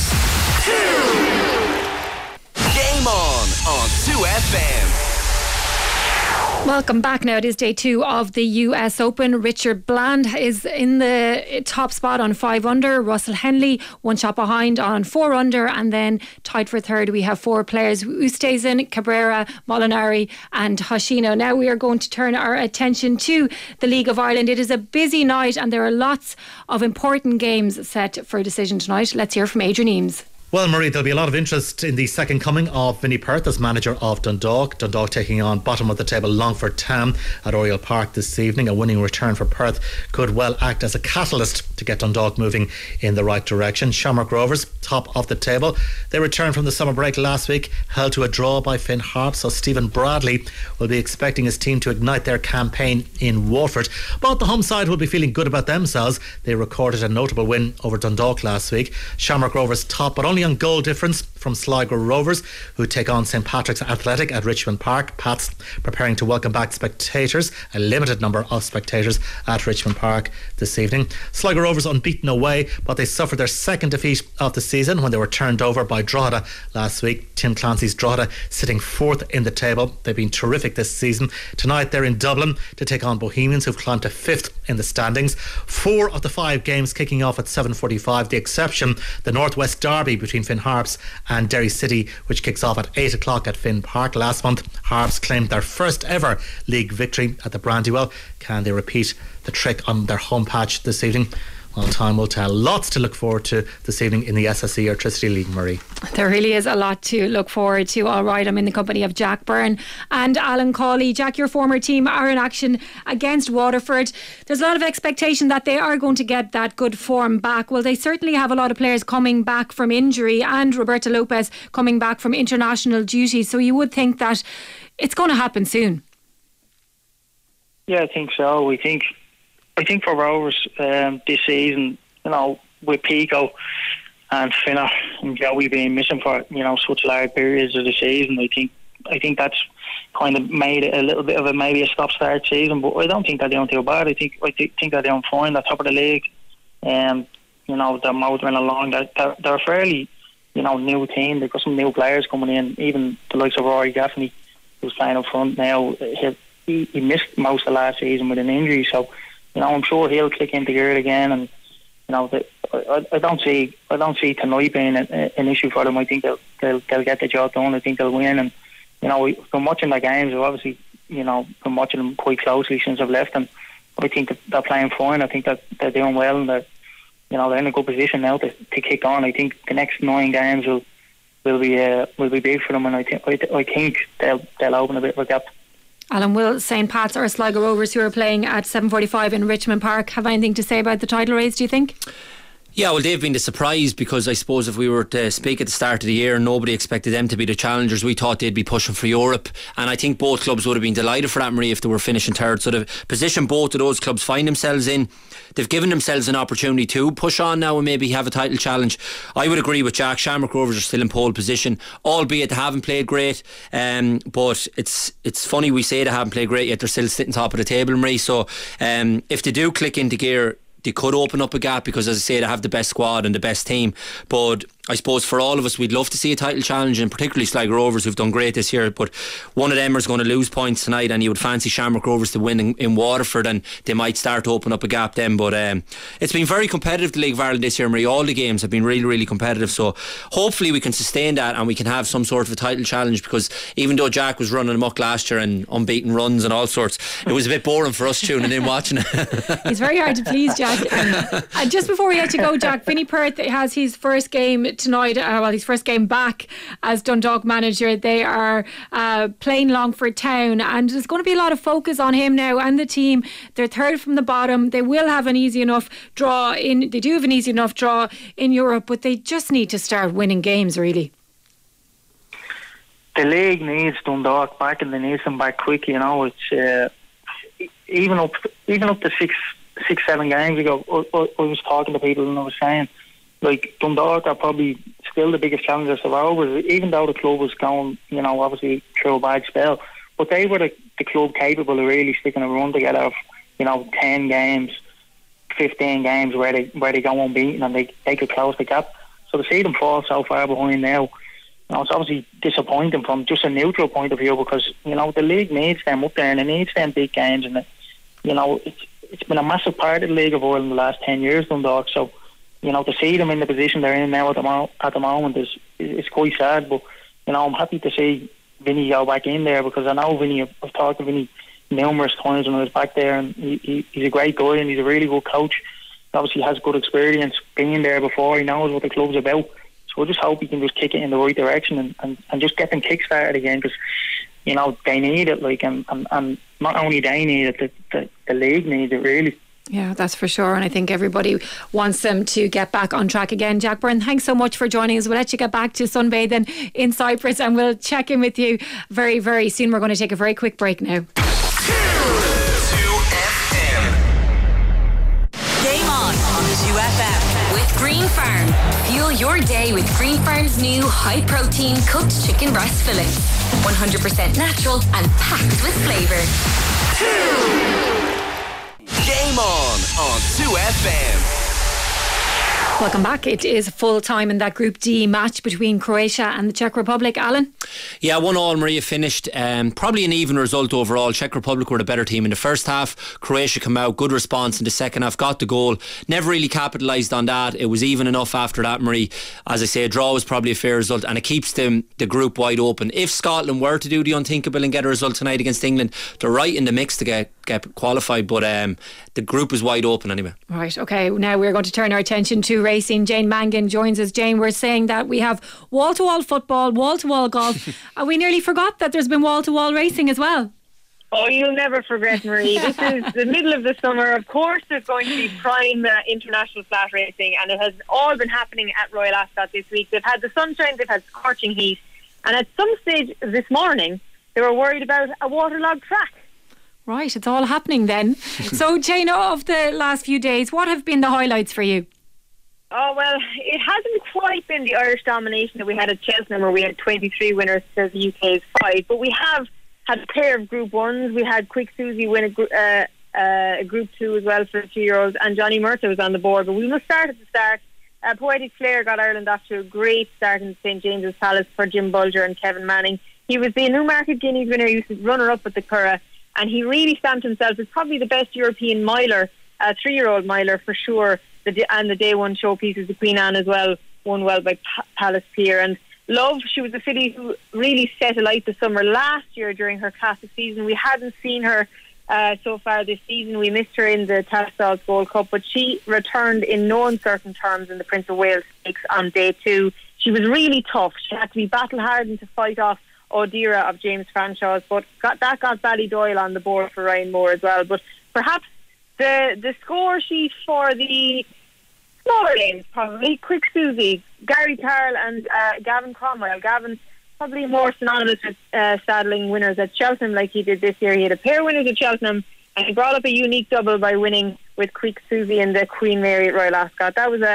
Game on 2FM. Welcome back now. It is day 2 of the US Open. Richard Bland is in the top spot on 5 under. Russell Henley 1 shot behind on 4 under, and then tied for third we have 4 players: Oosthuizen, Cabrera, Molinari and Hoshino. Now we are going to turn our attention to the League of Ireland. It is a busy night and there are lots of important games set for a decision tonight. Let's hear from Adrian Eames. Well, Marie, there'll be a lot of interest in the second coming of Vinnie Perth as manager of Dundalk. Dundalk taking on bottom of the table Longford Town at Oriel Park this evening. A winning return for Perth could well act as a catalyst to get Dundalk moving in the right direction. Shamrock Rovers, top of the table. They returned from the summer break last week, held to a draw by Finn Harps, so Stephen Bradley will be expecting his team to ignite their campaign in Waterford. But the home side will be feeling good about themselves. They recorded a notable win over Dundalk last week. Shamrock Rovers top, but only on goal difference from Sligo Rovers, who take on St Patrick's Athletic at Richmond Park. Pats preparing to welcome back spectators, a limited number of spectators at Richmond Park this evening. Sligo Rovers unbeaten away, but they suffered their second defeat of the season when they were turned over by Drogheda last week. Tim Clancy's Drogheda sitting 4th in the table. They've been terrific this season. Tonight they're in Dublin to take on Bohemians, who've climbed to 5th in the standings. 4 of the 5 games kicking off at 7:45. The exception, the Northwest Derby between Finn Harps and Derry City, which kicks off at 8 o'clock at Finn Park. Last month, Harbs claimed their first ever league victory at the Brandywell. Can they repeat the trick on their home patch this evening? Well, time will tell. Lots to look forward to this evening in the SSE Electricity League, Marie. There really is a lot to look forward to. All right, I'm in the company of Jack Byrne and Alan Cawley. Jack, your former team are in action against Waterford. There's a lot of expectation that they are going to get that good form back. Well, they certainly have a lot of players coming back from injury and Roberto Lopez coming back from international duty. So you would think that it's going to happen soon. Yeah, I think so. I think for Rovers this season, with Pico and Finner and Joey being missing for such large periods of the season, I think that's kind of made it a little bit of maybe a stop-start season. But I don't think they're doing too bad. I think they're doing fine. They're top of the league. They're motoring along. They're a fairly new team. They've got some new players coming in. Even the likes of Rory Gaffney, who's playing up front now. He missed most of last season with an injury, so. I'm sure he'll click into gear again, and I don't see tonight being an issue for them. I think they'll get the job done. I think they'll win, and we've been watching their games. I've obviously been watching them quite closely since I've left them. I think that they're playing fine. I think that they're doing well, and they're in a good position now to kick on. I think the next 9 games will be big for them, and I think they'll open a bit of a gap. Alan, will St. Pat's or Sligo Rovers, who are playing at 7:45 in Richmond Park, have anything to say about the title race, do you think? Yeah, well, they've been the surprise, because I suppose if we were to speak at the start of the year, nobody expected them to be the challengers. We thought they'd be pushing for Europe, and I think both clubs would have been delighted for that, Marie, if they were finishing third. So the position both of those clubs find themselves in, they've given themselves an opportunity to push on now and maybe have a title challenge. I would agree with Jack. Shamrock Rovers are still in pole position, albeit they haven't played great, but it's funny we say they haven't played great, yet they're still sitting top of the table, Marie. So if they do click into gear, they could open up a gap, because as I say, they have the best squad and the best team. But I suppose for all of us, we'd love to see a title challenge, and particularly Sligo Rovers, who've done great this year, but one of them is going to lose points tonight, and you would fancy Shamrock Rovers to win in Waterford, and they might start to open up a gap then. But it's been very competitive, the League of Ireland this year, Marie. All the games have been really, really competitive, so hopefully we can sustain that and we can have some sort of a title challenge, because even though Jack was running amok last year and unbeaten runs and all sorts, it was a bit boring for us tuning in watching it. He's very hard to please, Jack. And just before we let you go, Jack, Vinnie Perth has his first game tonight, his first game back as Dundalk manager. They are playing Longford Town, and there's going to be a lot of focus on him now and the team. They're third from the bottom. They will have an easy enough draw in. They do have an easy enough draw in Europe, but they just need to start winning games, really. The league needs Dundalk back, and they need them back quick. It's even up to 6-7 games ago, I was talking to people and I was saying, Dundalk are probably still the biggest challengers of Rovers, even though the club was going, obviously through a bad spell. But they were the club capable of really sticking a run together of, 10 games, 15 games where they go unbeaten, and they could close the gap. So to see them fall so far behind now, it's obviously disappointing from just a neutral point of view, because, the league needs them up there, and it needs them big games, and it's been a massive part of the League of Ireland in the last 10 years, Dundalk. So, to see them in the position they're in now at the moment is quite sad. But, I'm happy to see Vinny go back in there, because I know Vinny, I've talked to Vinny numerous times when I was back there, and he's a great guy, and he's a really good coach. He obviously has good experience being there before. He knows what the club's about. So I just hope he can just kick it in the right direction and just get them kick-started again, because, they need it, and not only they need it, the league needs it, really. Yeah, that's for sure, and I think everybody wants them to get back on track again. Jack Byrne, thanks so much for joining us. We'll let you get back to sunbathing in Cyprus, and we'll check in with you very, very soon. We're going to take a very quick break now. 2 FM. Game on 2 FM with Green Farm. Fuel your day with Green Farm's new high-protein cooked chicken breast fillets. 100% natural and packed with flavour. Game on 2 FM. Welcome back. It is full time in that Group D match between Croatia and the Czech Republic. Alan? Yeah, 1-1 Maria finished. Probably an even result overall. Czech Republic were the better team in the first half. Croatia come out, good response in the second half, got the goal. Never really capitalised on that. It was even enough after that, Marie. As I say, a draw was probably a fair result, and it keeps the group wide open. If Scotland were to do the unthinkable and get a result tonight against England, they're right in the mix to get qualified, but the group is wide open anyway. Right, okay, now we're going to turn our attention to racing. Jane Mangan joins us. Jane, we're saying that we have wall-to-wall football, wall-to-wall golf, and we nearly forgot that there's been wall-to-wall racing as well. Oh, you'll never forget, Marie. This is the middle of the summer. Of course, there's going to be prime international flat racing, and it has all been happening at Royal Ascot this week. They've had the sunshine, they've had scorching heat, and at some stage this morning, they were worried about a waterlogged track. Right, it's all happening then. So, Jane, of the last few days, what have been the highlights for you? Oh, well, it hasn't quite been the Irish domination that we had at Cheltenham, where we had 23 winners to the UK's 5, but we have had a pair of Group 1s. We had Quick Susie win a Group 2 as well for the 2-year-olds, and Johnny Murtagh was on the board. But we must start at the start. Poetic Flair got Ireland off to a great start in St James's Palace for Jim Bulger and Kevin Manning. He was the Newmarket Guineas winner. He was runner-up at the Curragh, and he really stamped himself as probably the best European miler, 3-year-old miler for sure. And the day one showpiece is the Queen Anne as well, won well by Palace Pier. And Love, she was a filly who really set alight the summer last year during her classic season. We hadn't seen her so far this season. We missed her in the Tattersalls Gold Cup, but she returned in no uncertain terms in the Prince of Wales Stakes on day 2. She was really tough. She had to be battle-hardened to fight off O'Dira of James Franchise, but got Ballydoyle on the board for Ryan Moore as well. But perhaps the score sheet for the smaller lanes, probably Quick Susie, Gary Carroll and Gavin Cromwell. Gavin's probably more synonymous with saddling winners at Cheltenham like he did this year. He had a pair of winners at Cheltenham, and he brought up a unique double by winning with Quick Susie and the Queen Mary at Royal Ascot. That was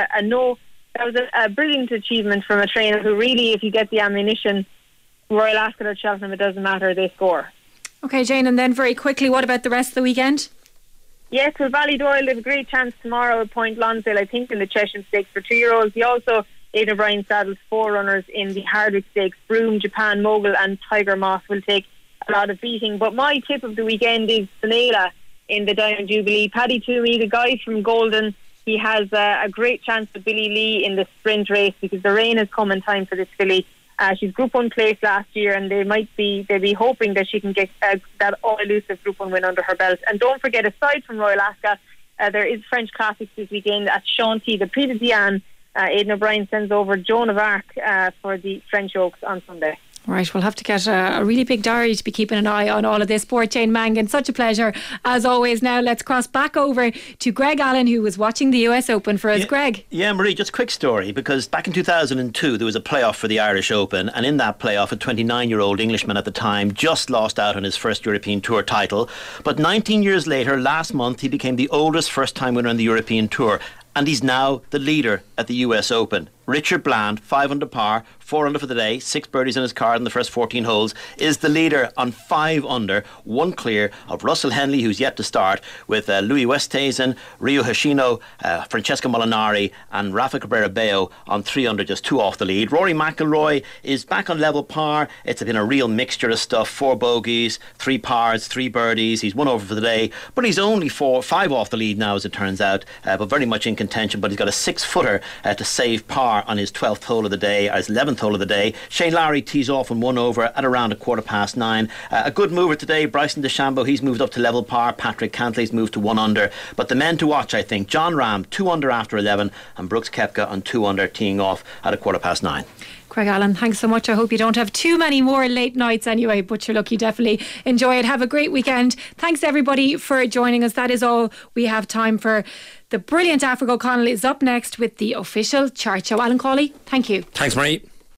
a brilliant achievement from a trainer who really, if you get the ammunition, Royal Ascot or Cheltenham, it doesn't matter, they score. Okay, Jane, and then very quickly, what about the rest of the weekend? Yes, well, Ballydoyle, they have a great chance tomorrow at Point Lonsdale, I think, in the Cheshire Stakes for 2-year-olds. He also, Aidan O'Brien saddles 4 runners in the Hardwick Stakes. Broome, Japan Mogul and Tiger Moss will take a lot of beating. But my tip of the weekend is Finala in the Diamond Jubilee. Paddy Toomey, the guy from Golden, he has a great chance with Billy Lee in the sprint race because the rain has come in time for this filly. She's Group 1 place last year, and they'll be hoping that she can get that all-elusive Group 1 win under her belt. And don't forget, aside from Royal Ascot, there is French Classics this weekend at Chantilly. The Prix de Diane, Aidan O'Brien sends over Joan of Arc for the French Oaks on Sunday. Right, we'll have to get a really big diary to be keeping an eye on all of this sport. Jane Mangan, such a pleasure as always. Now let's cross back over to Greg Allen, who was watching the US Open for us. Greg. Yeah, Marie, just a quick story, because back in 2002 there was a playoff for the Irish Open, and in that playoff a 29-year-old Englishman at the time just lost out on his first European Tour title. But 19 years later, last month, he became the oldest first-time winner on the European Tour, and he's now the leader at the US Open. Richard Bland, 5 under par, 4 under for the day, 6 birdies on his card in the first 14 holes, is the leader on 5 under, 1 clear of Russell Henley, who's yet to start, with Louis Westhuizen, Ryo Hoshino, Francesco Molinari and Rafa Cabrera Bello on 3 under, just 2 off the lead. Rory McIlroy is back on level par. It's been a real mixture of stuff, 4 bogeys, 3 pars, 3 birdies. He's 1 over for the day, but he's only 5 off the lead now, as it turns out, but very much in contention. But he's got a 6-footer to save par on his 12th hole of the day, or his 11th hole of the day. Shane Lowry tees off on 1 over at around 9:15. A good mover today, Bryson DeChambeau, he's moved up to level par. Patrick Cantley's moved to 1 under. But the men to watch, I think, John Ram 2 under after 11, and Brooks Koepka on 2 under, teeing off at 9:15. Greg Allen, thanks so much. I hope you don't have too many more late nights anyway, but you're lucky. Definitely enjoy it. Have a great weekend. Thanks everybody for joining us. That is all we have time for. The brilliant Africa O'Connell is up next with the official chart show. Alan Cawley, thank you. Thanks, Marie.